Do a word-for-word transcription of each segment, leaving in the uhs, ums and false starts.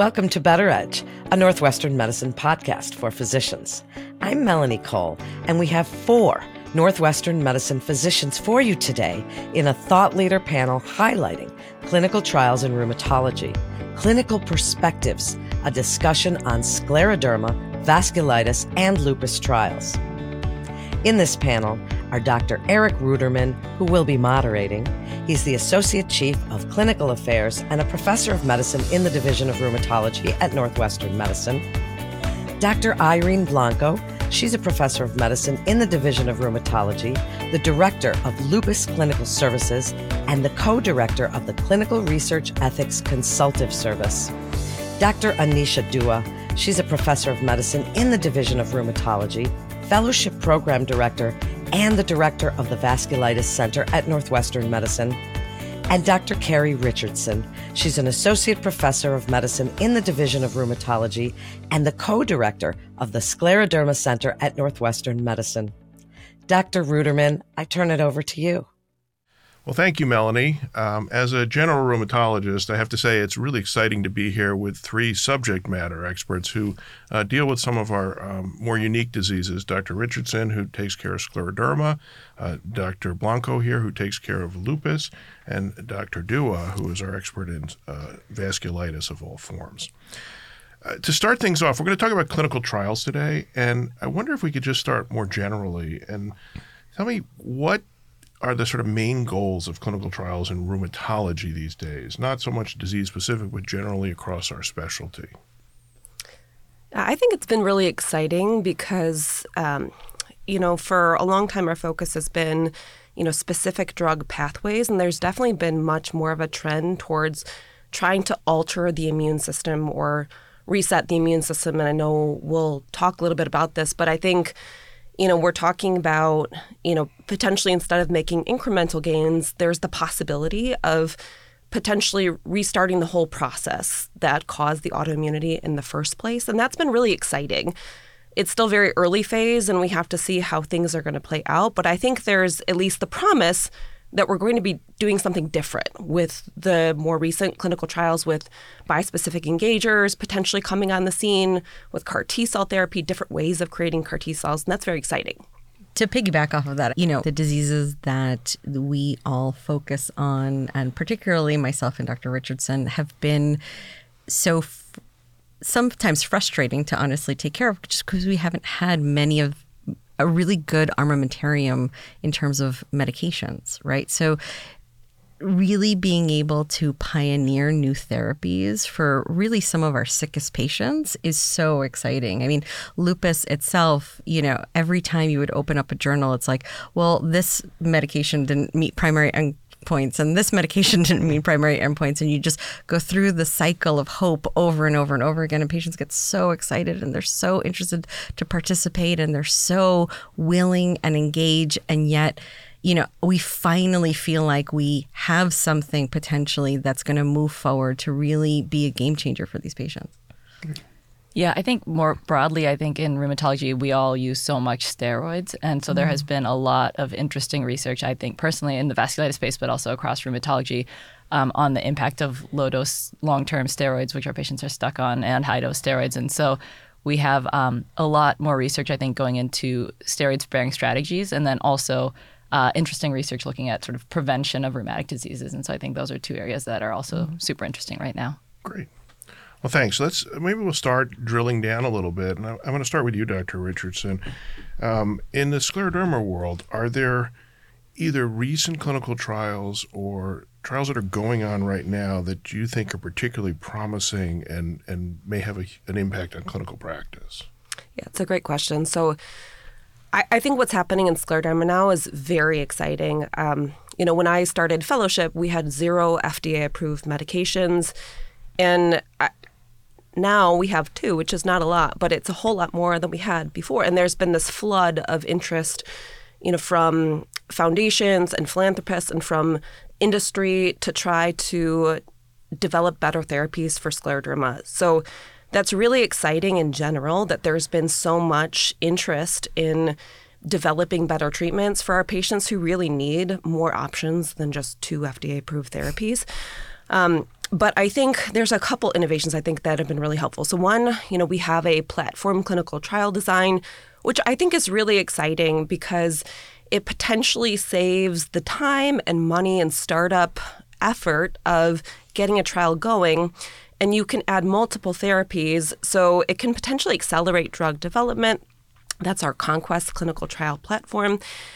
Welcome to Better Edge, a Northwestern medicine podcast for physicians. I'm Melanie Cole, and we have four Northwestern medicine physicians for you today in a thought leader panel highlighting clinical trials in rheumatology, clinical perspectives, a discussion on scleroderma, vasculitis, and lupus trials. In this panel are Doctor Eric Ruderman, who will be moderating. He's the Associate Chief of Clinical Affairs and a Professor of Medicine in the Division of Rheumatology at Northwestern Medicine. Doctor Irene Blanco, she's a Professor of Medicine in the Division of Rheumatology, the Director of Lupus Clinical Services, and the Co-Director of the Clinical Research Ethics Consultative Service. Doctor Anisha Dua, she's a Professor of Medicine in the Division of Rheumatology, Fellowship Program Director, and the Director of the Vasculitis Center at Northwestern Medicine. And Doctor Carrie Richardson, she's an Associate Professor of Medicine in the Division of Rheumatology and the Co-Director of the Scleroderma Center at Northwestern Medicine. Doctor Ruderman, I turn it over to you. Well, thank you, Melanie. Um, as a general rheumatologist, I have to say it's really exciting to be here with three subject matter experts who uh, deal with some of our um, more unique diseases. Doctor Richardson, who takes care of scleroderma, uh, Doctor Blanco here, who takes care of lupus, and Doctor Dua, who is our expert in uh, vasculitis of all forms. Uh, to start things off, we're going to talk about clinical trials today, and I wonder if we could just start more generally and tell me what are the sort of main goals of clinical trials in rheumatology these days? Not so much disease-specific, but generally across our specialty. I think it's been really exciting because, um, you know, for a long time our focus has been, you know, specific drug pathways, and there's definitely been much more of a trend towards trying to alter the immune system or reset the immune system. And I know we'll talk a little bit about this, but I think you know, we're talking about, you know, potentially instead of making incremental gains, there's the possibility of potentially restarting the whole process that caused the autoimmunity in the first place. And that's been really exciting. It's still very early phase and we have to see how things are going to play out. But I think there's at least the promise that we're going to be doing something different with the more recent clinical trials with bispecific engagers potentially coming on the scene with CAR T-cell therapy, different ways of creating CAR T-cells, and that's very exciting. To piggyback off of that, you know, the diseases that we all focus on, and particularly myself and Doctor Richardson, have been so f- sometimes frustrating to honestly take care of just because we haven't had many of a really good armamentarium in terms of medications, right? So really being able to pioneer new therapies for really some of our sickest patients is so exciting. I mean, lupus itself, you know, every time you would open up a journal, it's like, well, this medication didn't meet primary endpoints and this medication didn't meet primary endpoints. And you just go through the cycle of hope over and over and over again. And patients get so excited and they're so interested to participate and they're so willing and engaged. And yet, you know, we finally feel like we have something potentially that's going to move forward to really be a game changer for these patients. Yeah, I think more broadly, I think in rheumatology, we all use so much steroids. And so there has been a lot of interesting research, I think, personally in the vasculitis space, but also across rheumatology um, on the impact of low-dose long-term steroids, which our patients are stuck on, and high-dose steroids. And so we have um, a lot more research, I think, going into steroid-sparing strategies, and then also uh, interesting research looking at sort of prevention of rheumatic diseases. And so I think those are two areas that are also mm-hmm. super interesting right now. Great. Well, thanks. Let's maybe we'll start drilling down a little bit, and I, I'm going to start with you, Doctor Richardson. Um, in the scleroderma world, are there either recent clinical trials or trials that are going on right now that you think are particularly promising and, and may have a, an impact on clinical practice? Yeah, it's a great question. So I, I think what's happening in scleroderma now is very exciting. Um, you know, when I started fellowship, we had zero F D A-approved medications, and I, now we have two, which is not a lot, but it's a whole lot more than we had before. And there's been this flood of interest, you know, from foundations and philanthropists and from industry to try to develop better therapies for scleroderma. So that's really exciting in general that there's been so much interest in developing better treatments for our patients who really need more options than just two F D A-approved therapies. Um, but I think there's a couple innovations I think that have been really helpful. So one, you know, we have a platform clinical trial design, which I think is really exciting because it potentially saves the time and money and startup effort of getting a trial going. And you can add multiple therapies, so it can potentially accelerate drug development. That's our Conquest clinical trial platform.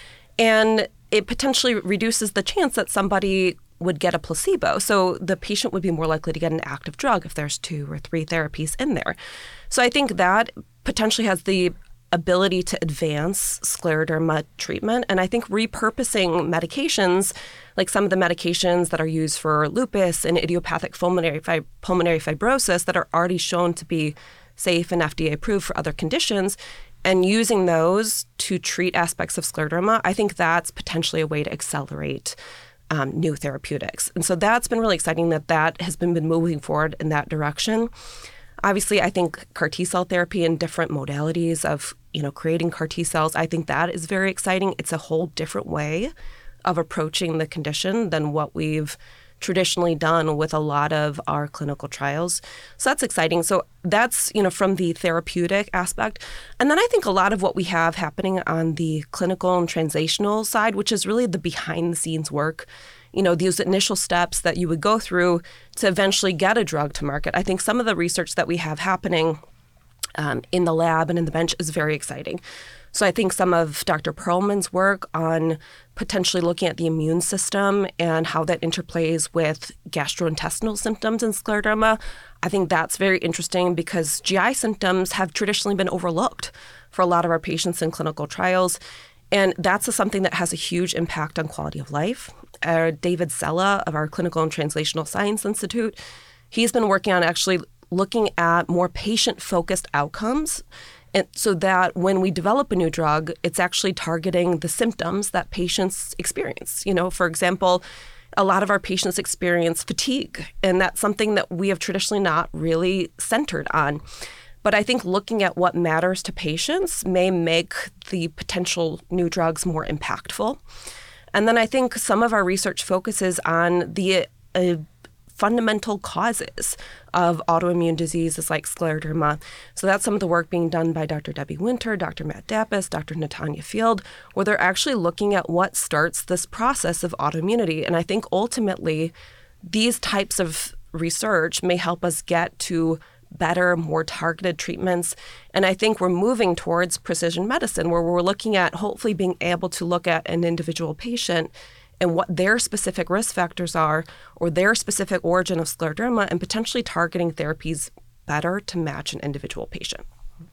And it potentially reduces the chance that somebody would get a placebo. So the patient would be more likely to get an active drug if there's two or three therapies in there. So I think that potentially has the ability to advance scleroderma treatment. And I think repurposing medications, like some of the medications that are used for lupus and idiopathic pulmonary, fib- pulmonary fibrosis that are already shown to be safe and F D A approved for other conditions, and using those to treat aspects of scleroderma, I think that's potentially a way to accelerate um, new therapeutics. And so that's been really exciting that that has been, been moving forward in that direction. Obviously, I think C A R T-cell therapy and different modalities of, you know, creating C A R T-cells, I think that is very exciting. It's a whole different way of approaching the condition than what we've traditionally done with a lot of our clinical trials. So that's exciting. So that's, you know, from the therapeutic aspect. And then I think a lot of what we have happening on the clinical and translational side, which is really the behind the scenes work, you know, these initial steps that you would go through to eventually get a drug to market. I think some of the research that we have happening um, in the lab and in the bench is very exciting. So I think some of Doctor Perlman's work on potentially looking at the immune system and how that interplays with gastrointestinal symptoms in scleroderma, I think that's very interesting because G I symptoms have traditionally been overlooked for a lot of our patients in clinical trials. And that's a, something that has a huge impact on quality of life. Uh, David Sella of our Clinical and Translational Science Institute, he's been working on actually looking at more patient-focused outcomes, and so that when we develop a new drug, it's actually targeting the symptoms that patients experience. You know, for example, a lot of our patients experience fatigue, and that's something that we have traditionally not really centered on. But I think looking at what matters to patients may make the potential new drugs more impactful. And then I think some of our research focuses on the uh, fundamental causes of autoimmune diseases like scleroderma. So that's some of the work being done by Doctor Debbie Winter, Doctor Matt Dappas, Doctor Natanya Field, where they're actually looking at what starts this process of autoimmunity. And I think ultimately these types of research may help us get to better, more targeted treatments. And I think we're moving towards precision medicine, where we're looking at hopefully being able to look at an individual patient and what their specific risk factors are or their specific origin of scleroderma and potentially targeting therapies better to match an individual patient.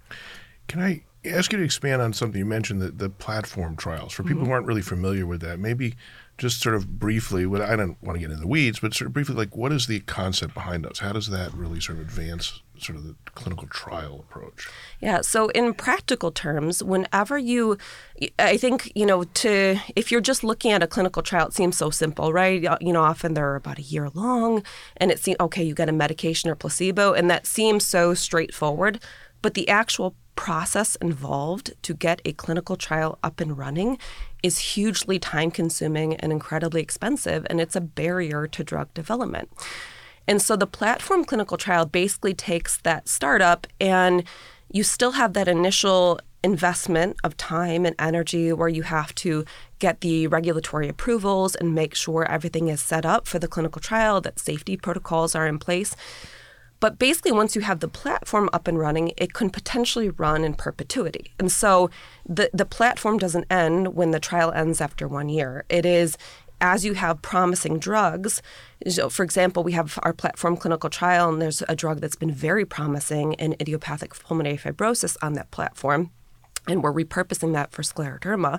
Can I ask you to expand on something you mentioned, the, the platform trials? For people mm-hmm. who aren't really familiar with that, maybe just sort of briefly, what I don't want to get in the weeds, but sort of briefly, like what is the concept behind those? How does that really sort of advance sort of the clinical trial approach? Yeah, so in practical terms, whenever you, I think, you know, to, if you're just looking at a clinical trial, it seems so simple, right? You know, often they're about a year long and it seems, okay, you get a medication or placebo, and that seems so straightforward. But the actual process involved to get a clinical trial up and running is hugely time-consuming and incredibly expensive, and it's a barrier to drug development. And so the platform clinical trial basically takes that startup, and you still have that initial investment of time and energy where you have to get the regulatory approvals and make sure everything is set up for the clinical trial, that safety protocols are in place. But basically, once you have the platform up and running, it can potentially run in perpetuity. And so the, the platform doesn't end when the trial ends after one year. It is as you have promising drugs. So for example, we have our platform clinical trial, and there's a drug that's been very promising in idiopathic pulmonary fibrosis on that platform, and we're repurposing that for scleroderma.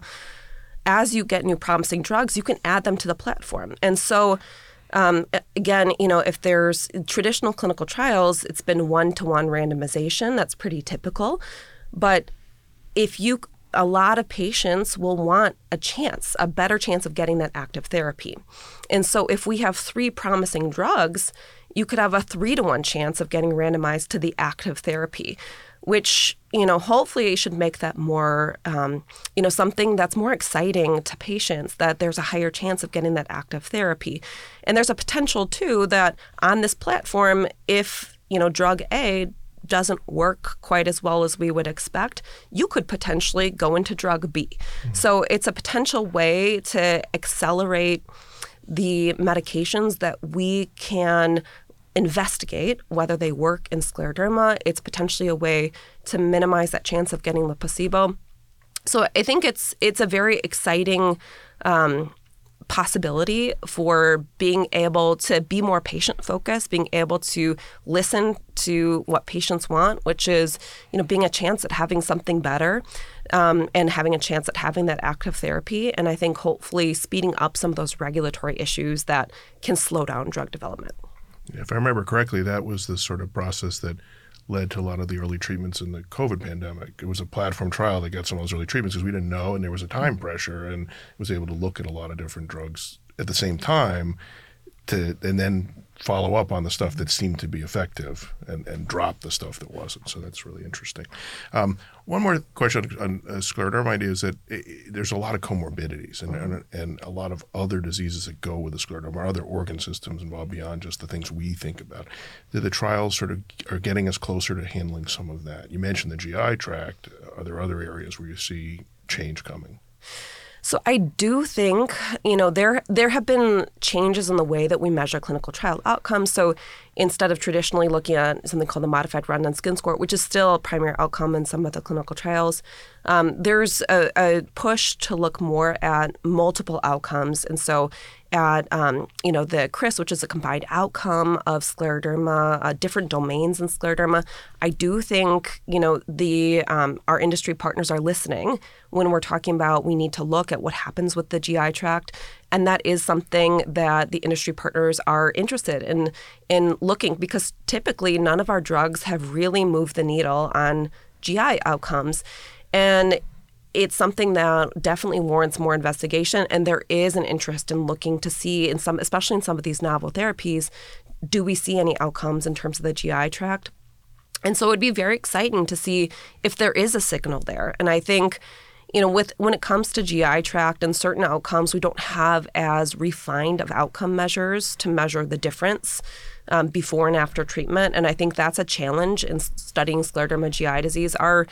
As you get new promising drugs, you can add them to the platform. And so Um, again, you know, if there's traditional clinical trials, it's been one-to-one randomization. That's pretty typical. But if you, a lot of patients will want a chance, a better chance of getting that active therapy. And so if we have three promising drugs, you could have a three-to-one chance of getting randomized to the active therapy. which, you know, hopefully should make that more, um, you know, something that's more exciting to patients, that there's a higher chance of getting that active therapy. And there's a potential, too, that on this platform, if, you know, drug A doesn't work quite as well as we would expect, you could potentially go into drug B. Mm-hmm. So it's a potential way to accelerate the medications that we can investigate whether they work in scleroderma. It's potentially a way to minimize that chance of getting the placebo. So I think it's it's a very exciting um, possibility for being able to be more patient-focused, being able to listen to what patients want, which is, you know, being a chance at having something better um, and having a chance at having that active therapy. And I think hopefully speeding up some of those regulatory issues that can slow down drug development. If I remember correctly, that was the sort of process that led to a lot of the early treatments in the COVID pandemic. It was a platform trial that got some of those early treatments because we didn't know, and there was a time pressure, and was able to look at a lot of different drugs at the same time to, and then follow up on the stuff that seemed to be effective and, and drop the stuff that wasn't. So that's really interesting. Um, one more question on uh, scleroderma idea is that it, it, there's a lot of comorbidities and, and and a lot of other diseases that go with the scleroderma, other organ systems involved beyond just the things we think about. The, the trials sort of are getting us closer to handling some of that. You mentioned the G I tract. Are there other areas where you see change coming? So I do think, you know, there there have been changes in the way that we measure clinical trial outcomes. So instead of traditionally looking at something called the modified Rodnan skin score, which is still a primary outcome in some of the clinical trials, um, there's a, a push to look more at multiple outcomes. And so at, um, you know, the C R I S, which is a combined outcome of scleroderma, uh, different domains in scleroderma, I do think, you know, the um, our industry partners are listening when we're talking about we need to look at what happens with the G I tract. And that is something that the industry partners are interested in, in looking, because typically none of our drugs have really moved the needle on G I outcomes. And it's something that definitely warrants more investigation, and there is an interest in looking to see, in some, especially in some of these novel therapies, do we see any outcomes in terms of the G I tract? And so it'd be very exciting to see if there is a signal there. And I think, you know, with when it comes to G I tract and certain outcomes, we don't have as refined of outcome measures to measure the difference um, before and after treatment. And I think that's a challenge in studying scleroderma G I disease. Our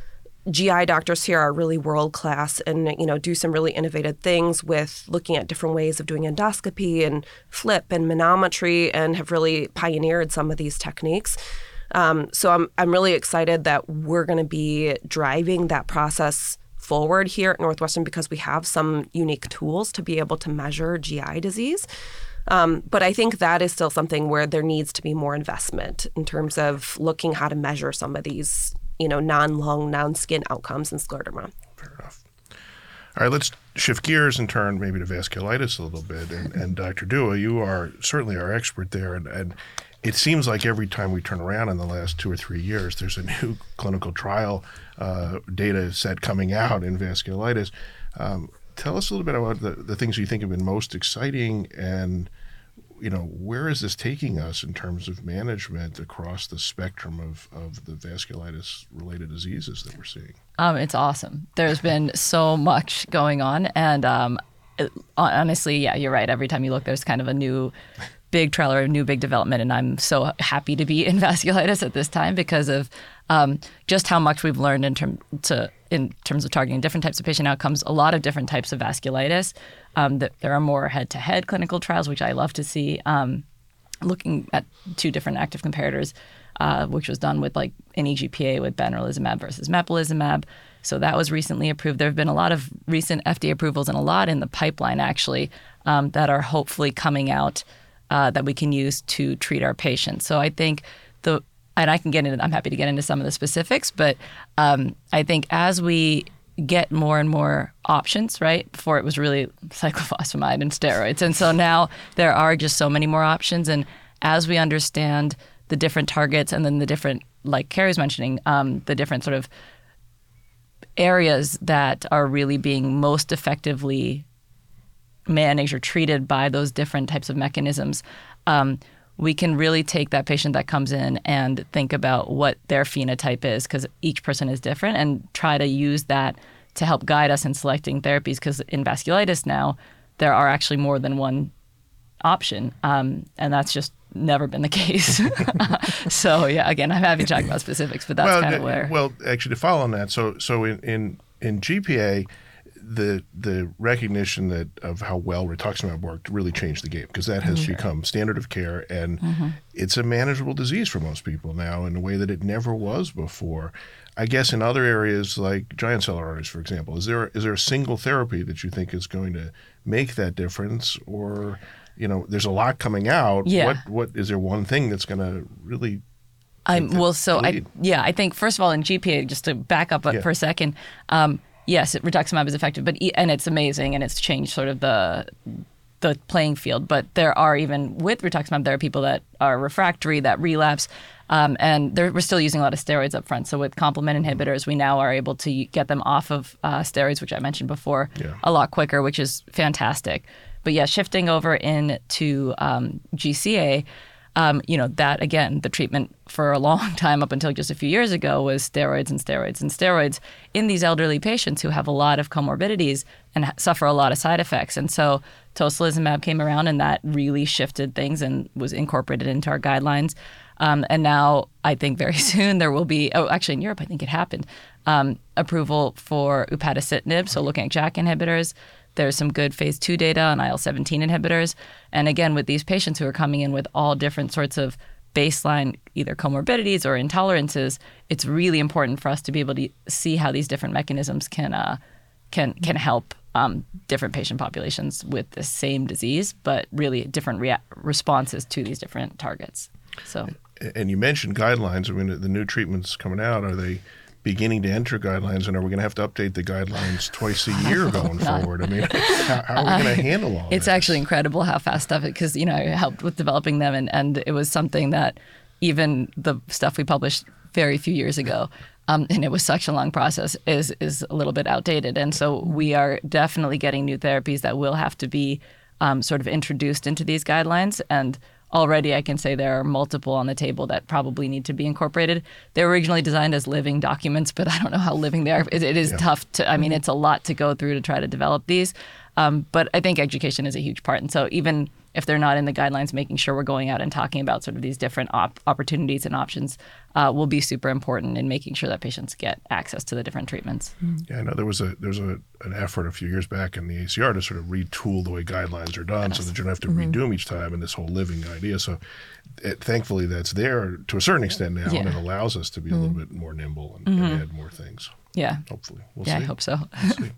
G I doctors here are really world-class and, you know, do some really innovative things with looking at different ways of doing endoscopy and flip and manometry, and have really pioneered some of these techniques. Um, so I'm I'm really excited that we're going to be driving that process forward here at Northwestern, because we have some unique tools to be able to measure G I disease. Um, but I think that is still something where there needs to be more investment in terms of looking how to measure some of these, you know, non-lung, non-skin outcomes in scleroderma. Fair enough. All right, let's shift gears and turn maybe to vasculitis a little bit. And, and Doctor Dua, you are certainly our expert there. And, and it seems like every time we turn around in the last two or three years, there's a new clinical trial uh, data set coming out in vasculitis. Um, tell us a little bit about the, the things you think have been most exciting, and, you know, where is this taking us in terms of management across the spectrum of, of the vasculitis-related diseases that we're seeing? Um, it's awesome. There's been so much going on. And um, it, honestly, yeah, you're right. Every time you look, there's kind of a new big trial or a new big development. And I'm so happy to be in vasculitis at this time because of um, just how much we've learned in, term, to, in terms of targeting different types of patient outcomes, a lot of different types of vasculitis. Um, that there are more head-to-head clinical trials, which I love to see, um, looking at two different active comparators, uh, which was done with like an E G P A with benralizumab versus mepolizumab. So that was recently approved. There have been a lot of recent F D A approvals and a lot in the pipeline, actually, um, that are hopefully coming out uh, that we can use to treat our patients. So I think the, and I can get into, I'm happy to get into some of the specifics, but um, I think as we get more and more options, right? Before it was really cyclophosphamide and steroids. And so now there are just so many more options. And as we understand the different targets and then the different, like Carrie's mentioning, um, the different sort of areas that are really being most effectively managed or treated by those different types of mechanisms, um, we can really take that patient that comes in and think about what their phenotype is, because each person is different, and try to use that to help guide us in selecting therapies, because in vasculitis now, there are actually more than one option, um, and that's just never been the case. So yeah, again, I'm happy to talk about specifics, but that's well, kind of where. Well, actually, to follow on that, so so in in, in G P A, the the recognition that of how well rituximab worked really changed the game, because that has mm-hmm. become standard of care, and mm-hmm. it's a manageable disease for most people now in a way that it never was before. I guess in other areas like giant cell arteries, for example, is there is there a single therapy that you think is going to make that difference, or you know, there's a lot coming out. Yeah. What what is there one thing that's going to really? I'm well. So I yeah, I think first of all in G P A, just to back up yeah. for a second. Um, yes, rituximab is effective, but and it's amazing, and it's changed sort of the the playing field. But there are, even with rituximab, there are people that are refractory, that relapse, um, and we're still using a lot of steroids up front. So with complement inhibitors, we now are able to get them off of uh, steroids, which I mentioned before, yeah. a lot quicker, which is fantastic. But yeah, shifting over into um, G C A, um, you know, that again, the treatment for a long time up until just a few years ago was steroids and steroids and steroids in these elderly patients who have a lot of comorbidities and suffer a lot of side effects. And so tocilizumab came around, and that really shifted things and was incorporated into our guidelines. Um, and now I think very soon there will be, oh, actually in Europe, I think it happened, um, approval for upadacitinib, so looking at JAK inhibitors. There's some good phase two data on I L seventeen inhibitors. And again, with these patients who are coming in with all different sorts of baseline either comorbidities or intolerances, it's really important for us to be able to see how these different mechanisms can uh, can can help um, different patient populations with the same disease, but really different rea- responses to these different targets. So, and you mentioned guidelines. I mean, the new treatments coming out, are they beginning to enter guidelines, and are we going to have to update the guidelines twice a year going forward? I mean, how, how are we going to handle all It's this? actually incredible how fast stuff, because, you know, I helped with developing them, and, and it was something that even the stuff we published very few years ago, um, and it was such a long process, is is a little bit outdated. And so we are definitely getting new therapies that will have to be um, sort of introduced into these guidelines, and already I can say there are multiple on the table that probably need to be incorporated. They were originally designed as living documents, but I don't know how living they are. It, it is yeah. tough to, I mean, it's a lot to go through to try to develop these. Um, but I think education is a huge part. And so even if they're not in the guidelines, making sure we're going out and talking about sort of these different op- opportunities and options uh, will be super important in making sure that patients get access to the different treatments. Yeah, I know there was a there was a, an effort a few years back in the A C R to sort of retool the way guidelines are done, yes. so that you don't have to mm-hmm. redo them each time, and this whole living idea. So it, thankfully that's there to a certain extent now, yeah. and it allows us to be mm-hmm. a little bit more nimble and, mm-hmm. and add more things. Yeah. Hopefully. We'll yeah, see. I hope so. We'll see.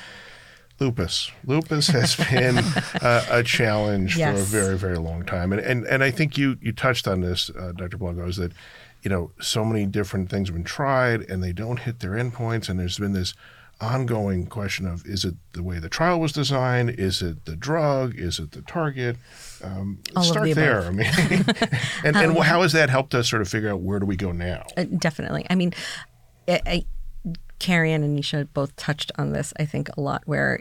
Lupus. Lupus has been uh, a challenge yes. for a very, very long time. And and, and I think you, you touched on this, uh, Doctor Blago, is that, you know, so many different things have been tried and they don't hit their endpoints. And there's been this ongoing question of, is it the way the trial was designed? Is it the drug? Is it the target? Um, All start of the there. above. I mean, and, um, and how has that helped us sort of figure out where do we go now? Uh, definitely. I mean, I, I, Carrie Ann and Nisha both touched on this, I think, a lot, where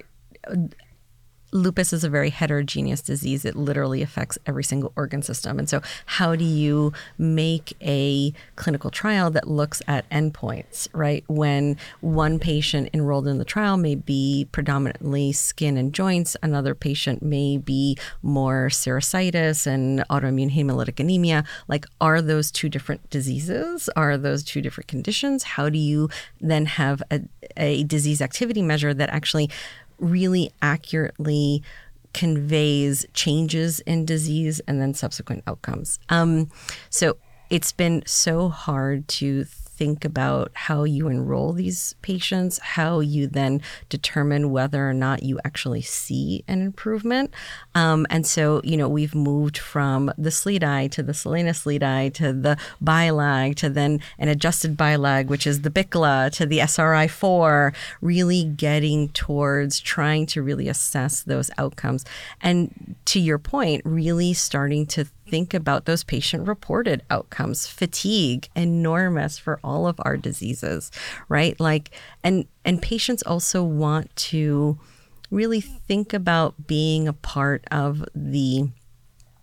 lupus is a very heterogeneous disease. It literally affects every single organ system. And so how do you make a clinical trial that looks at endpoints, right? When one patient enrolled in the trial may be predominantly skin and joints, another patient may be more serositis and autoimmune hemolytic anemia. Like, are those two different diseases? Are those two different conditions? How do you then have a, a disease activity measure that actually really accurately conveys changes in disease and then subsequent outcomes? Um, so it's been so hard to think about how you enroll these patients, how you then determine whether or not you actually see an improvement. Um, and so, you know, we've moved from the SLEDAI to the Selena SLEDAI to the BILAG to then an adjusted BILAG, which is the BICLA, to the S R I four, really getting towards trying to really assess those outcomes. And to your point, really starting to think about those patient-reported outcomes. Fatigue, enormous for all of our diseases, right? Like, and and patients also want to really think about being a part of the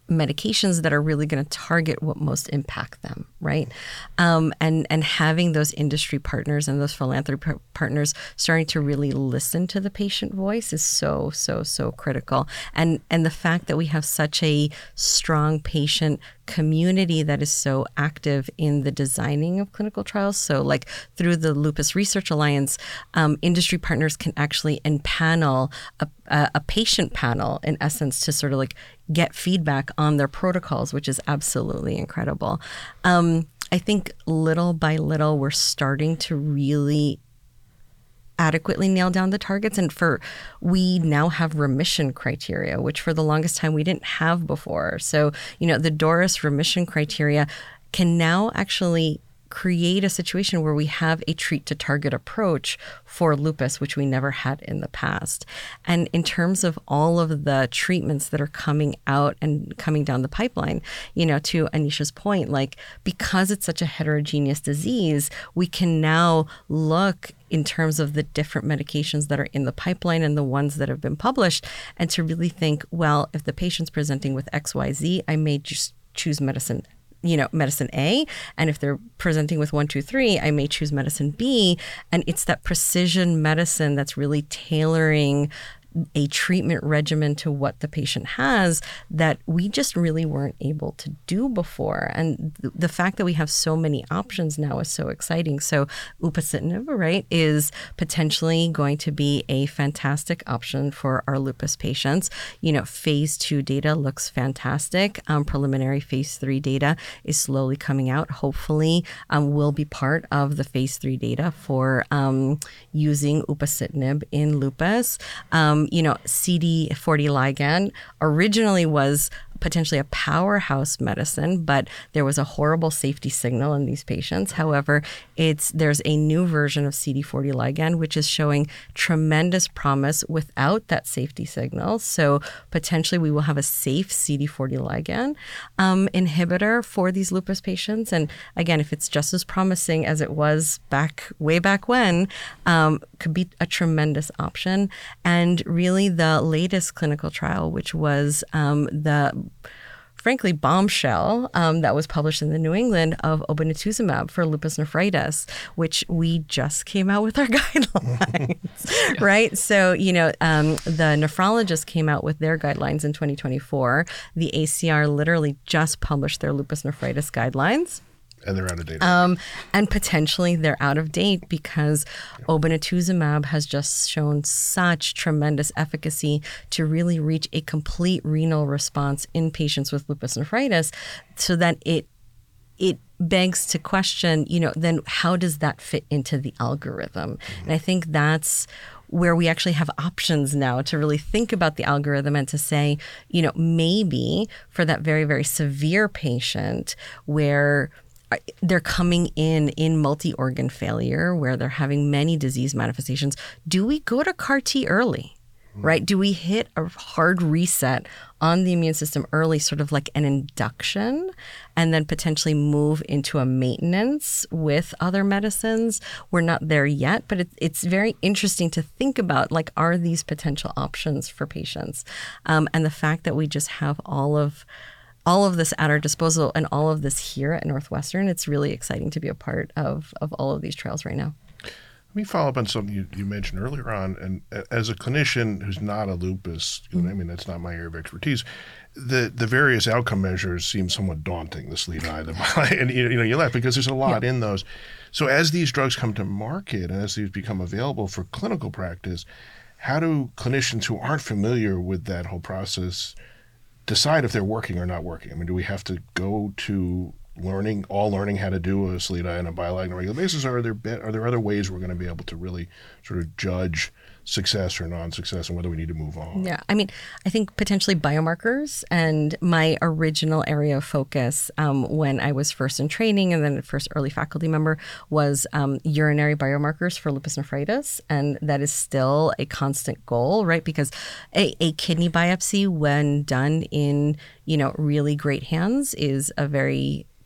medications that are really going to target what most impact them, right? Um, and and having those industry partners and those philanthropy par- partners starting to really listen to the patient voice is so so so critical. And and the fact that we have such a strong patient community that is so active in the designing of clinical trials. So like through the Lupus Research Alliance, um, industry partners can actually empanel a, a, a patient panel, in essence, to sort of like get feedback on their protocols, which is absolutely incredible. Um, I think little by little, we're starting to really adequately nail down the targets. And for, we now have remission criteria, which for the longest time we didn't have before. So, you know, the DORIS remission criteria can now actually create a situation where we have a treat to target approach for lupus, which we never had in the past. And in terms of all of the treatments that are coming out and coming down the pipeline, you know, to Anisha's point, like because it's such a heterogeneous disease, we can now look in terms of the different medications that are in the pipeline and the ones that have been published, and to really think, well, if the patient's presenting with X Y Z, I may just choose medicine you know, medicine A. And if they're presenting with one, two, three, I may choose medicine B. And it's that precision medicine that's really tailoring a treatment regimen to what the patient has that we just really weren't able to do before. And th- the fact that we have so many options now is so exciting. So upadacitinib, right, is potentially going to be a fantastic option for our lupus patients. You know, phase two data looks fantastic. Um, preliminary phase three data is slowly coming out. Hopefully um, will be part of the phase three data for um, using upadacitinib in lupus. Um, You know, C D forty ligand originally was potentially a powerhouse medicine, but there was a horrible safety signal in these patients. However, it's there's a new version of C D forty ligand, which is showing tremendous promise without that safety signal. So potentially we will have a safe C D forty ligand um, inhibitor for these lupus patients. And again, if it's just as promising as it was back way back when, um, could be a tremendous option. And really the latest clinical trial, which was um, the frankly, bombshell um, that was published in the New England of obinutuzumab for lupus nephritis, which we just came out with our guidelines, yeah. right? So, you know, um, the nephrologists came out with their guidelines in twenty twenty-four. The A C R literally just published their lupus nephritis guidelines. And they're out of date. Um, and potentially they're out of date because yeah. obinutuzumab has just shown such tremendous efficacy to really reach a complete renal response in patients with lupus nephritis, so that it it begs to question, you know, then how does that fit into the algorithm? Mm-hmm. And I think that's where we actually have options now to really think about the algorithm and to say, you know, maybe for that very, very severe patient where they're coming in in multi-organ failure, where they're having many disease manifestations, do we go to C A R T early, right? Do we hit a hard reset on the immune system early, sort of like an induction, and then potentially move into a maintenance with other medicines? We're not there yet, but it, it's very interesting to think about, like, are these potential options for patients? Um, and the fact that we just have all of all of this at our disposal and all of this here at Northwestern, it's really exciting to be a part of, of all of these trials right now. Let me follow up on something you, you mentioned earlier on. And as a clinician who's not a lupus, you know, I mean, that's not my area of expertise, the, the various outcome measures seem somewhat daunting, the SLEDAI, the and you know, you laugh because there's a lot yeah. in those. So as these drugs come to market and as these become available for clinical practice, how do clinicians who aren't familiar with that whole process decide if they're working or not working? I mean, do we have to go to learning, all learning how to do a SLEDAI and a BILAG on a regular basis, or are there be, are there other ways we're going to be able to really sort of judge success or non-success and whether we need to move on? Yeah, I mean, I think potentially biomarkers, and my original area of focus um, when I was first in training and then first early faculty member was um, urinary biomarkers for lupus nephritis, and that is still a constant goal, right? Because a, a kidney biopsy, when done in, you know, really great hands, is a very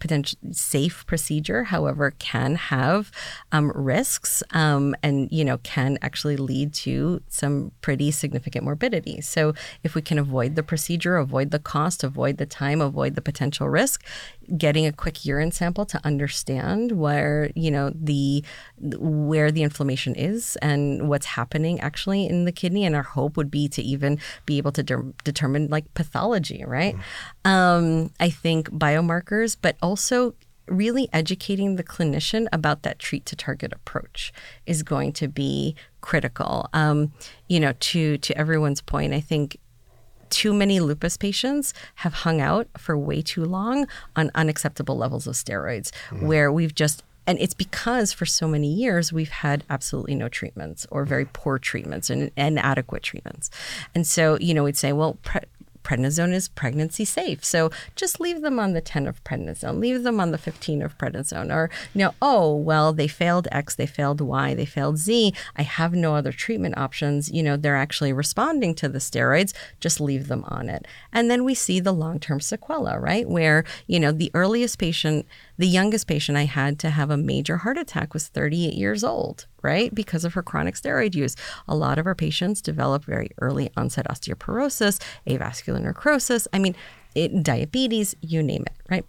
potentially safe procedure, however, can have um, risks um, and, you know, can actually lead to some pretty significant morbidity. So if we can avoid the procedure, avoid the cost, avoid the time, avoid the potential risk, getting a quick urine sample to understand where, you know, the where the inflammation is and what's happening actually in the kidney. And our hope would be to even be able to de- determine like pathology, right? Mm. Um, I think biomarkers, but also really educating the clinician about that treat to target approach is going to be critical. Um, you know, to to everyone's point, I think too many lupus patients have hung out for way too long on unacceptable levels of steroids, mm. where we've just, and it's because for so many years we've had absolutely no treatments or very poor treatments and inadequate treatments. And so, you know, we'd say, well, pre- prednisone is pregnancy safe. So just leave them on the ten of prednisone, leave them on the fifteen of prednisone. Or, you know, oh, well, they failed X, they failed Y, they failed Z. I have no other treatment options. You know, they're actually responding to the steroids. Just leave them on it. And then we see the long-term sequela, right? Where, you know, the earliest patient, the youngest patient I had to have a major heart attack was thirty-eight years old, right? Because of her chronic steroid use. A lot of our patients develop very early onset osteoporosis, avascular necrosis, I mean, it, diabetes, you name it, right?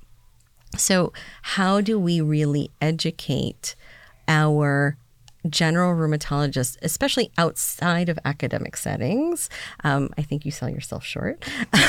So how do we really educate our general rheumatologists, especially outside of academic settings? Um, I think you sell yourself short.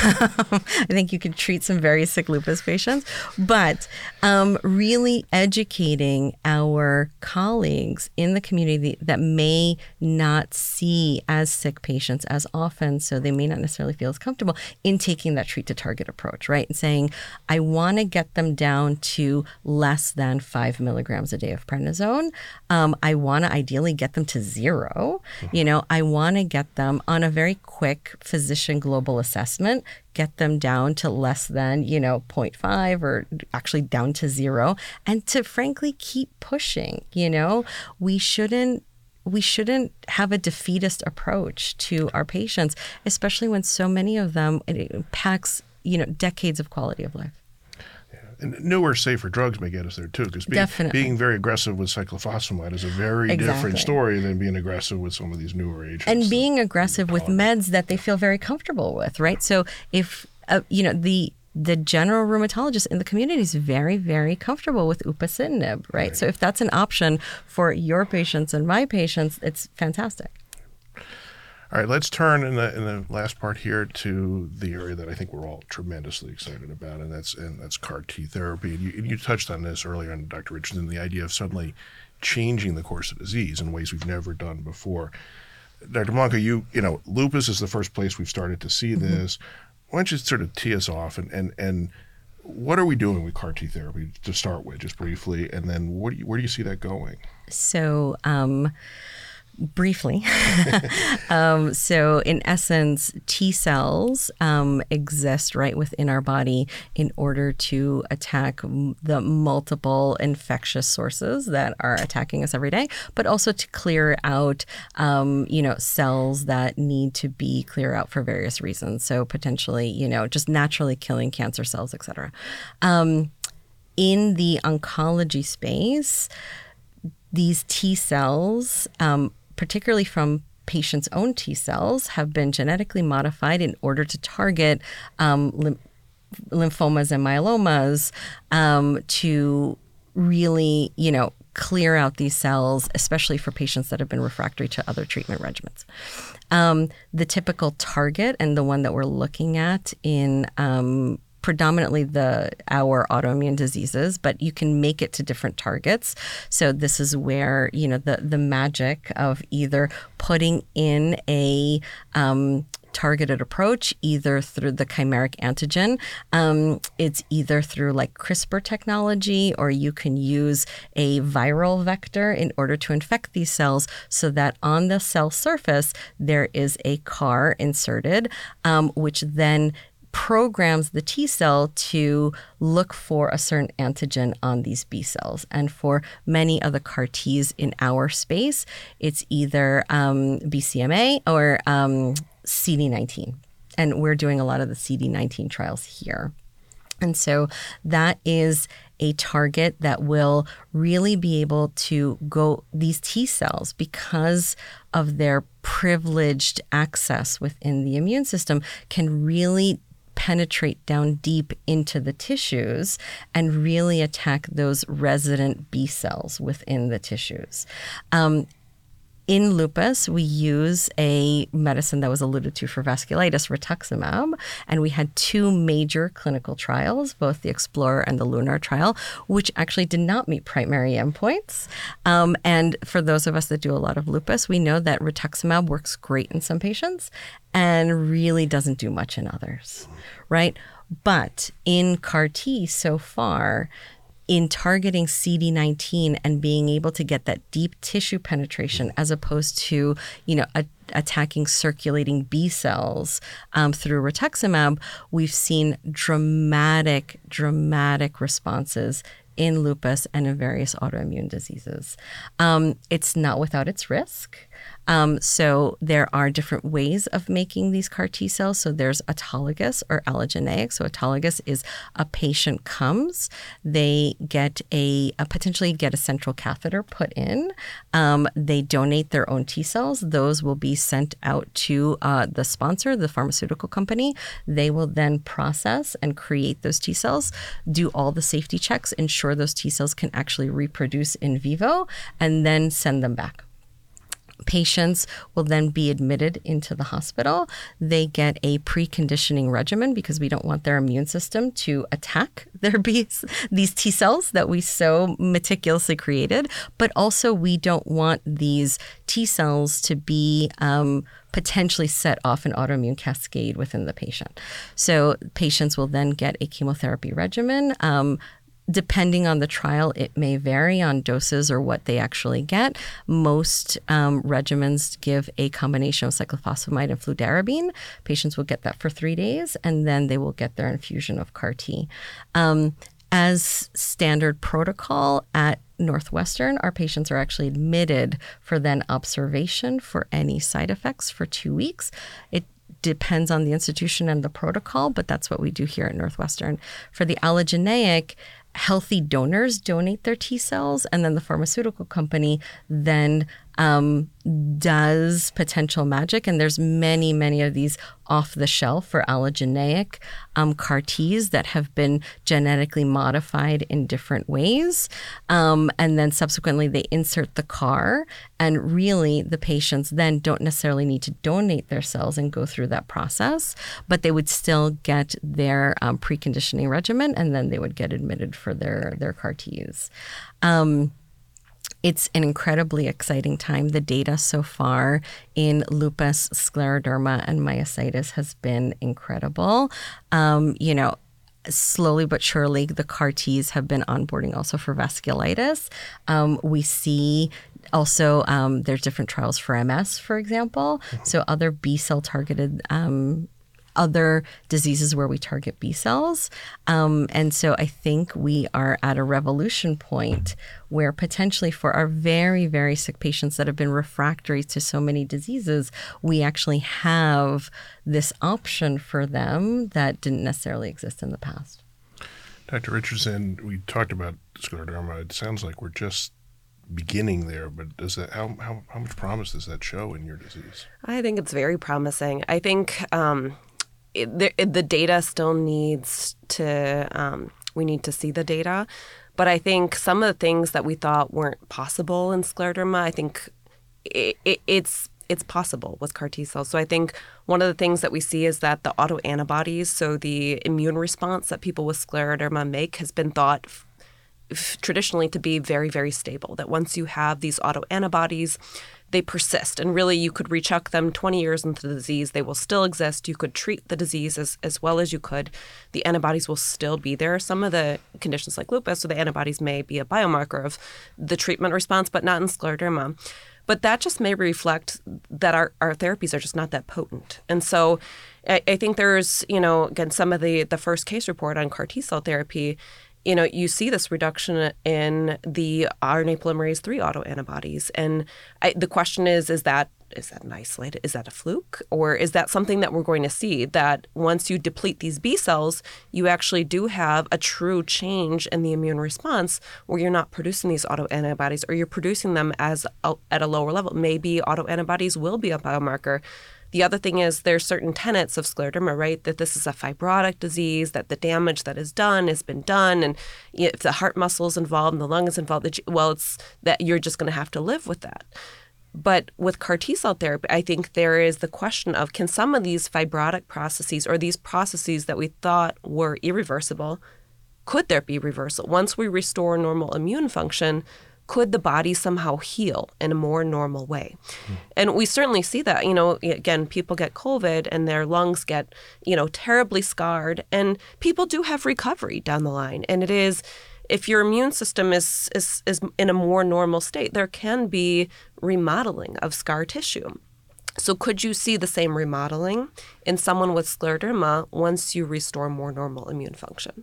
I think you could treat some very sick lupus patients, but um, really educating our colleagues in the community that may not see as sick patients as often, so they may not necessarily feel as comfortable in taking that treat to target approach, right? And saying, I want to get them down to less than five milligrams a day of prednisone. Um, I want to ideally get them to zero. You know, I want to get them on a very quick physician global assessment, get them down to less than, you know, zero point five or actually down to zero, and to frankly keep pushing. You know, we shouldn't we shouldn't have a defeatist approach to our patients, especially when so many of them, it impacts, you know, decades of quality of life. And newer, safer drugs may get us there, too, because being, being very aggressive with cyclophosphamide is a very exactly. different story than being aggressive with some of these newer agents. And being aggressive with meds that they feel very comfortable with, right? So if, uh, you know, the the general rheumatologist in the community is very, very comfortable with upadacitinib, right? right? So if that's an option for your patients and my patients, it's fantastic. All right, let's turn in the in the last part here to the area that I think we're all tremendously excited about, and that's and that's C A R T therapy. And you, and you touched on this earlier on, Doctor Richardson, the idea of suddenly changing the course of disease in ways we've never done before. Doctor Blanco, you you know, lupus is the first place we've started to see this. Mm-hmm. Why don't you sort of tee us off, and, and, and what are we doing with C A R T therapy to start with, just briefly, and then what do you, where do you see that going? So, um, briefly. um, so in essence, T cells um, exist right within our body in order to attack the multiple infectious sources that are attacking us every day, but also to clear out, um, you know, cells that need to be clear out for various reasons. So potentially, you know, just naturally killing cancer cells, et cetera. Um, in the oncology space, these T cells, um, particularly from patients' own T cells, have been genetically modified in order to target um, lim- lymphomas and myelomas um, to really, you know, clear out these cells, especially for patients that have been refractory to other treatment regimens. Um, the typical target and the one that we're looking at in um, predominantly the our autoimmune diseases, but you can make it to different targets. So this is where, you know, the the magic of either putting in a um, targeted approach, either through the chimeric antigen, um, it's either through like CRISPR technology, or you can use a viral vector in order to infect these cells so that on the cell surface there is a CAR inserted, um, which then programs the T cell to look for a certain antigen on these B cells. And for many of the C A R Ts in our space, it's either um, B C M A or um, C D nineteen. And we're doing a lot of the C D nineteen trials here. And so that is a target that will really be able to go, these T cells, because of their privileged access within the immune system, can really penetrate down deep into the tissues and really attack those resident B cells within the tissues. Um, In lupus, we use a medicine that was alluded to for vasculitis, rituximab, and we had two major clinical trials, both the Explorer and the Lunar trial, which actually did not meet primary endpoints. Um, and for those of us that do a lot of lupus, we know that rituximab works great in some patients and really doesn't do much in others, right? But in C A R T so far, in targeting C D nineteen and being able to get that deep tissue penetration as opposed to, you know, a, attacking circulating B cells um, through rituximab, we've seen dramatic, dramatic responses in lupus and in various autoimmune diseases. Um, it's not without its risk. Um, so there are different ways of making these C A R T cells. So there's autologous or allogeneic. So autologous is a patient comes, they get a, a potentially get a central catheter put in. Um, they donate their own T cells. Those will be sent out to uh, the sponsor, the pharmaceutical company. They will then process and create those T cells, do all the safety checks, ensure those T cells can actually reproduce in vivo, and then send them back. Patients will then be admitted into the hospital. They get a preconditioning regimen because we don't want their immune system to attack their B's, these T cells that we so meticulously created. But also we don't want these T cells to be um, potentially set off an autoimmune cascade within the patient. So patients will then get a chemotherapy regimen. Um, Depending on the trial, it may vary on doses or what they actually get. Most um, regimens give a combination of cyclophosphamide and fludarabine. Patients will get that for three days, and then they will get their infusion of C A R T. Um, as standard protocol at Northwestern, our patients are actually admitted for then observation for any side effects for two weeks. It depends on the institution and the protocol, but that's what we do here at Northwestern. For the allogeneic, healthy donors donate their T cells, and then the pharmaceutical company then um, does potential magic. And there's many, many of these off the shelf for allogeneic um, C A R Ts that have been genetically modified in different ways. Um, and then subsequently they insert the C A R, and really the patients then don't necessarily need to donate their cells and go through that process, but they would still get their um, preconditioning regimen, and then they would get admitted for their, their C A R Ts. Um, It's an incredibly exciting time. The data so far in lupus, scleroderma, and myositis has been incredible. Um, you know, slowly but surely, the C A R Ts have been onboarding also for vasculitis. Um, we see also um, there's different trials for M S, for example. So other B cell targeted um other diseases where we target B cells. Um, and so I think we are at a revolution point where potentially for our very, very sick patients that have been refractory to so many diseases, we actually have this option for them that didn't necessarily exist in the past. Doctor Richardson, we talked about scleroderma. It sounds like we're just beginning there, but does that how, how, how much promise does that show in your disease? I think it's very promising. I think um, it, the, it, the data still needs to, um, we need to see the data. But I think some of the things that we thought weren't possible in scleroderma, I think it, it, it's it's possible with C A R T cells. So I think one of the things that we see is that the autoantibodies, so the immune response that people with scleroderma make, has been thought f- traditionally to be very, very stable. That once you have these autoantibodies, they persist. And really, you could rechuck them twenty years into the disease. They will still exist. You could treat the disease as, as well as you could. The antibodies will still be there. Some of the conditions like lupus, so the antibodies may be a biomarker of the treatment response, but not in scleroderma. But that just may reflect that our, our therapies are just not that potent. And so I, I think there's, you know, again, some of the, the first case report on C A R T cell therapy, you know, you see this reduction in the R N A polymerase three autoantibodies. And I, the question is, is that is that an isolated, is that a fluke? Or is that something that we're going to see, that once you deplete these B cells, you actually do have a true change in the immune response where you're not producing these autoantibodies, or you're producing them as a, at a lower level? Maybe autoantibodies will be a biomarker. The other thing is there's certain tenets of scleroderma, right? That this is a fibrotic disease, that the damage that is done has been done. And if the heart muscle is involved and the lung is involved, that you, well, it's that you're just going to have to live with that. But with CAR T-cell therapy, I think there is the question of, can some of these fibrotic processes, or these processes that we thought were irreversible, could there be reversal? Once we restore normal immune function, could the body somehow heal in a more normal way? Mm. And we certainly see that. You know, again, people get COVID and their lungs get, you know, terribly scarred, and people do have recovery down the line. And it is, if your immune system is is, is in a more normal state, there can be remodeling of scar tissue. So could you see the same remodeling in someone with scleroderma once you restore more normal immune function?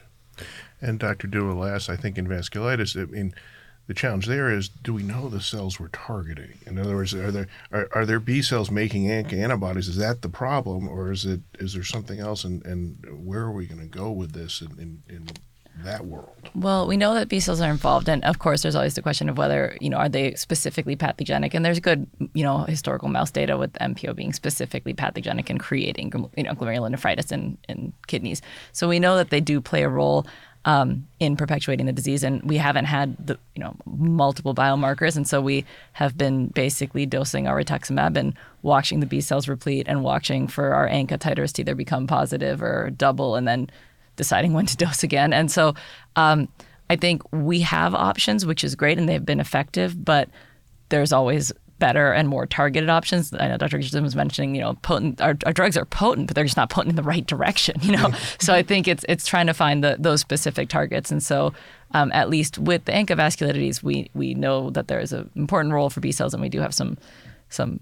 And Doctor Dua-Las, I think in vasculitis, I mean, the challenge there is, do we know the cells we're targeting? In other words, are there are, are there B cells making antibodies? Is that the problem, or is it is there something else? And, and where are we going to go with this in, in, in that world? Well, we know that B cells are involved, and of course, there's always the question of whether, you know, are they specifically pathogenic? And there's good, you know, historical mouse data with M P O being specifically pathogenic and creating, you know, glomerulonephritis in, in kidneys. So we know that they do play a role Um, in perpetuating the disease, and we haven't had the you know multiple biomarkers, and so we have been basically dosing our rituximab and watching the B cells replete and watching for our A N C A titers to either become positive or double, and then deciding when to dose again. And so um, I think we have options, which is great, and they've been effective, but there's always better and more targeted options. I know Doctor Richardson was mentioning, you know, potent. Our, our drugs are potent, but they're just not potent in the right direction, you know. So I think it's it's trying to find the, those specific targets. And so, um, at least with the A N C A vasculitides, we we know that there is an important role for B cells, and we do have some some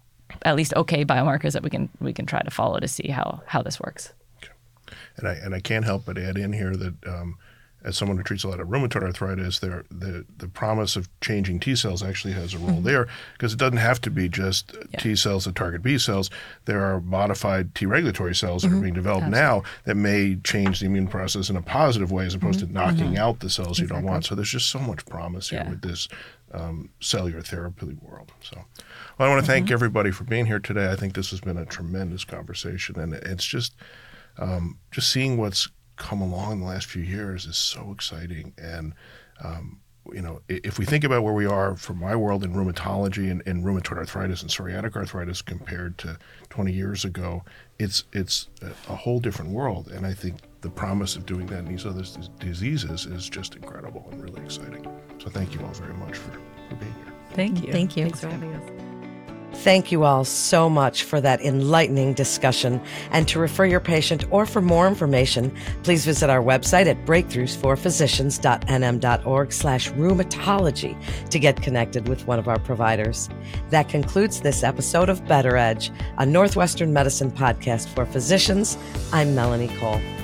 at least okay biomarkers that we can we can try to follow to see how how this works. Okay. And I and I can't help but add in here that. Um, As someone who treats a lot of rheumatoid arthritis, there the the promise of changing T cells actually has a role mm-hmm. there, because it doesn't have to be just yeah. T cells that target B cells. There are modified T regulatory cells that mm-hmm. are being developed Absolutely. now that may change the immune process in a positive way, as opposed mm-hmm. to knocking mm-hmm. out the cells exactly. you don't want. So there's just so much promise here yeah. with this um, cellular therapy world. So, well, I want to thank mm-hmm. everybody for being here today. I think this has been a tremendous conversation, and it's just um, just seeing what's come along in the last few years is so exciting. And um, you know, if we think about where we are from my world in rheumatology and, and rheumatoid arthritis and psoriatic arthritis compared to twenty years ago, it's it's a, a whole different world. And I think the promise of doing that in these other diseases is just incredible and really exciting. So thank you all very much for, for being here. Thank you. Thank you. Thanks for having us. Thank you all so much for that enlightening discussion. And to refer your patient or for more information, please visit our website at breakthroughs for physicians dot n m dot org slash rheumatology to get connected with one of our providers. That concludes this episode of Better Edge, a Northwestern Medicine podcast for physicians. I'm Melanie Cole.